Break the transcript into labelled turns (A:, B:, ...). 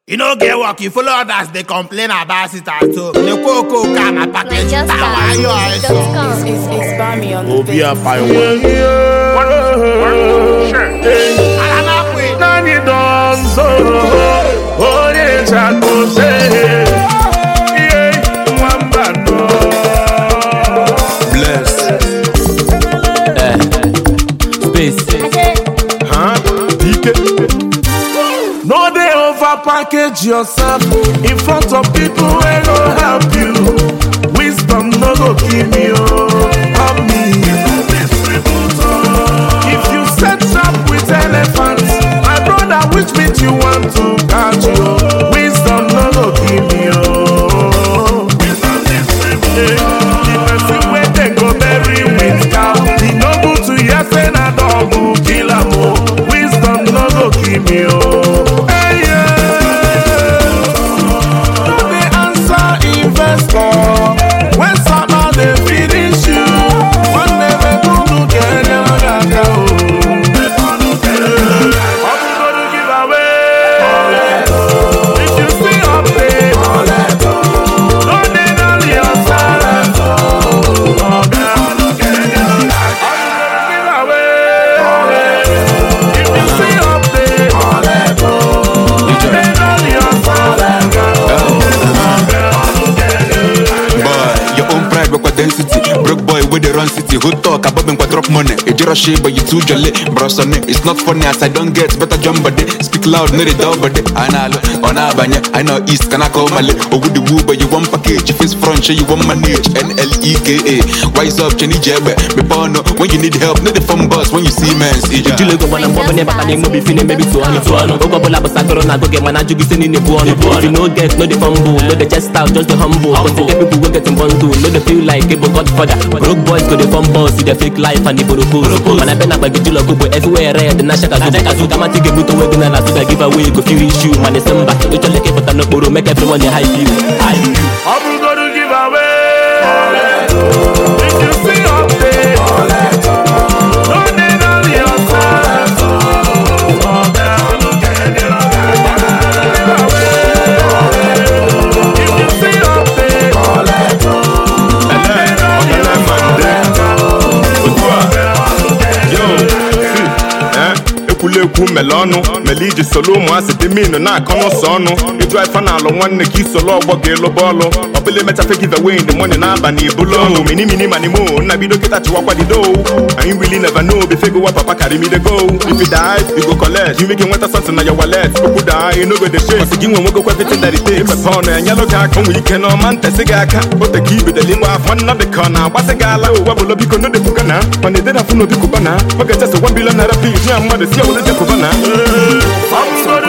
A: You know, get work, you follow others, they complain about it and so the cocoa can a package.
B: It's by me on the
A: beat.
C: No, they overpackage yourself in front of people who go help you. Wisdom no go give me, help me. If you set up with elephants, my brother, which meat you want to catch you? Wisdom no go give me, the person where they go bury with cow, he no good to yes and a dog who kill a mo. Wisdom no go give me, when someone they finish you, one never go to get them I'm gonna give away. If you see up there, don't need only yourself. I'm gonna give away. If you see up there, don't need only yourself.
D: Density, broke boy with the run city. Who talk about me drop money? A jira shape, but you too jolly. Bros on it, it's not funny as I don't get better jump body. Speak loud, no the dog body. I know, on Abanya, I know East, can I call Mali? Or with the woo, but you want package. If it's front, show you want manage. NLEKA, wise up, Jenny Jebbe. Me bono, when you need help, not the phone bus when you see man. See you look when I'm walking back and maybe feeling maybe to on. Go get my you be in the bone. If you know get, no the fumble, no the chest out, just the humble. But the people go get in bundle, no the feel like people godfather. Broke boys go the fun boss, see the fake life and the borough. When I been up like you look everywhere red, the national go come and take a boot away and I see give away go few issue. Man is somebody, you just like it but I'm not borrow, make everyone the hype you.
C: I'm gonna give away. If you see up there, don't need only yourself. If you see up there, Kuleku melonu, meliji solo mo asiti mino na kono sono. You drive fanalo one ki solo bogelo bolo. Obele meta fe give away the money na bani bulo. Mini mani mo, na bido kita chiwa kwa di do. And you really never know before go papa carry me the go. If you die, you go collect. You make want something na your wallet. Who die, you no go the shit. So you won't go everything that it takes. If a pound and yellow car come weekend on man tesiga ka. But the key with the limo of one of the corner. What's a gala? Wabolo biko no de bukana. When they did have no bikubana. Okay, just 1 billion naira please. Yeah, I'm gonna see what the kubana. I'm